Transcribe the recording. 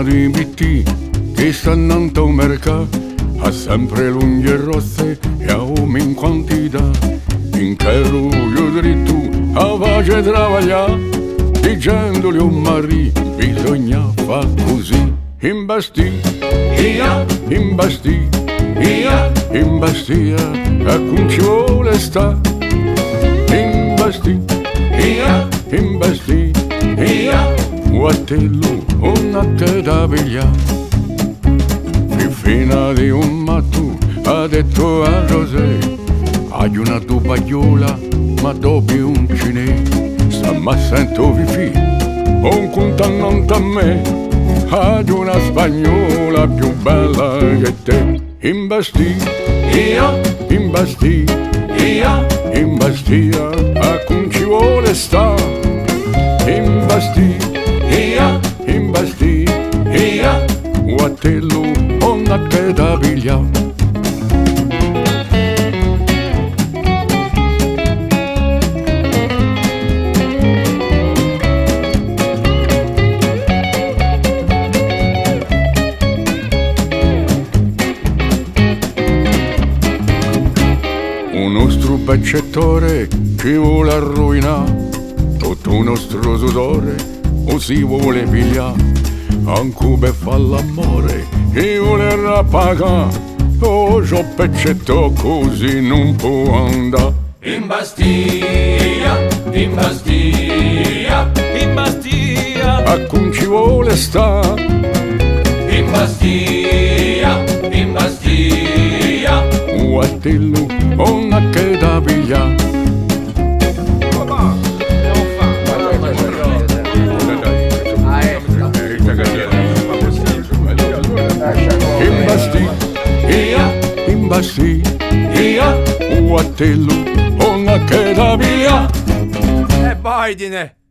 di BT che stanno a un mercato, ha sempre lunghe rosse e a uomini in quantità. In che io dritto a voce travagliare, dicendoli un marì bisogna far così. Imbastì, imbastì, imbastia, a cui ci vuole sta. Imbastì, imbastì, guatello, una che da pigliare. Fina di un matto ha detto a José, hai una tubagliola ma dopo un cinese, stamma sento vifi, un contannante a me, hai una spagnola più bella che te. Imbastì, imbastì, imbastia, a cui ci vuole sta. Imbastì, imbastì, guatello, una che da pigliare. Un nostro peccettore che vuole arruinare tutto un nostro sudore, o si vuole pigliare. Anche per fare l'amore e voler pagare, oh, c'ho peccetto così non può andare. Imbastia, imbastia, imbastia, a cui ci vuole sta. Imbastia, imbastia, guatello, una che da pigliare. Imbastì, imbastì, guatello, una che da pigliare. E vai, dine!